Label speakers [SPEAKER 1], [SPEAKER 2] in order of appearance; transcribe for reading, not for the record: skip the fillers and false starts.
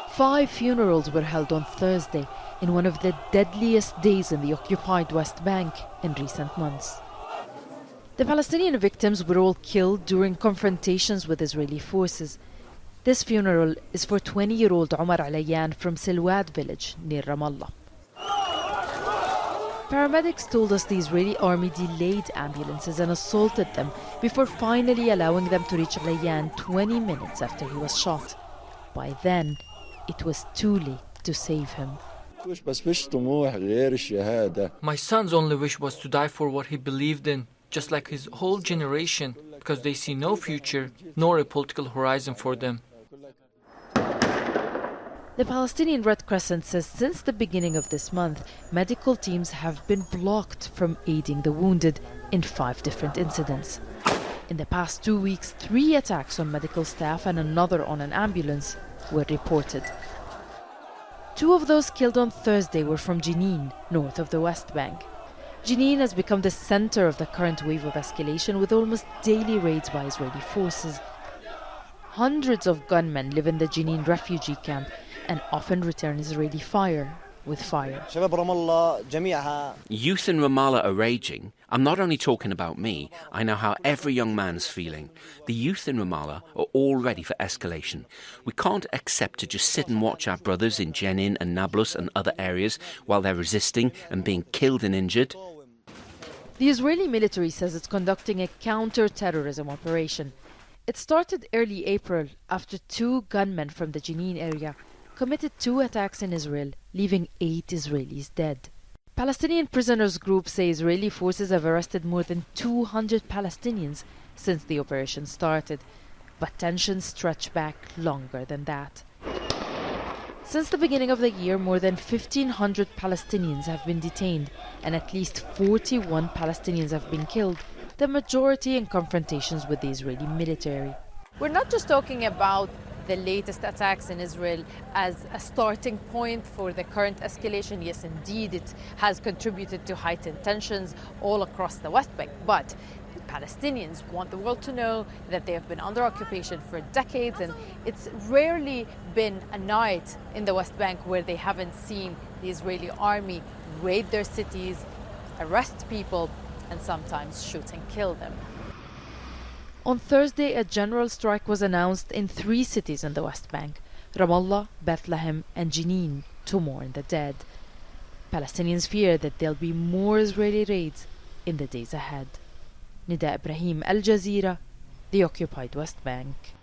[SPEAKER 1] 5 funerals were held on Thursday in one of the deadliest days in the occupied West Bank in recent months. The Palestinian victims were all killed during confrontations with Israeli forces. This funeral is for 20-year-old Omar Alayan from Silwad village near Ramallah. Paramedics told us the Israeli army delayed ambulances and assaulted them before finally allowing them to reach Alayan 20 minutes after he was shot. By then, it was too late to save him.
[SPEAKER 2] My son's only wish was to die for what he believed in, just like his whole generation, because they see no future nor a political horizon for them.
[SPEAKER 1] The Palestinian Red Crescent says since the beginning of this month, medical teams have been blocked from aiding the wounded in 5 different incidents. In the past 2 weeks, 3 attacks on medical staff and another on an ambulance were reported. 2 of those killed on Thursday were from Jenin, north of the West Bank. Jenin has become the center of the current wave of escalation, with almost daily raids by Israeli forces. Hundreds of gunmen live in the Jenin refugee camp and often return Israeli fire with fire.
[SPEAKER 3] Youth
[SPEAKER 4] in Ramallah are raging. I'm not only talking about me, I know how every young man's feeling. The youth in Ramallah are all ready for escalation. We can't accept to just sit and watch our brothers in Jenin and Nablus and other areas while they're resisting and being killed and injured.
[SPEAKER 1] The Israeli military says it's conducting a counter-terrorism operation. It started early April after 2 gunmen from the Jenin area committed 2 attacks in Israel, leaving 8 Israelis dead. Palestinian prisoners groups say Israeli forces have arrested more than 200 Palestinians since the operation started, but tensions stretch back longer than that. Since the beginning of the year, more than 1,500 Palestinians have been detained and at least 41 Palestinians have been killed, the majority in confrontations with the Israeli military.
[SPEAKER 5] We're not just talking about the latest attacks in Israel as a starting point for the current escalation. Yes, indeed, it has contributed to heightened tensions all across the West Bank. But Palestinians want the world to know that they have been under occupation for decades, and it's rarely been a night in the West Bank where they haven't seen the Israeli army raid their cities, arrest people, and sometimes shoot and kill them.
[SPEAKER 1] On Thursday, a general strike was announced in 3 cities in the West Bank: Ramallah, Bethlehem and Jenin, to mourn the dead. Palestinians fear that there'll be more Israeli raids in the days ahead. Nida Ibrahim, Al Jazeera, the occupied West Bank.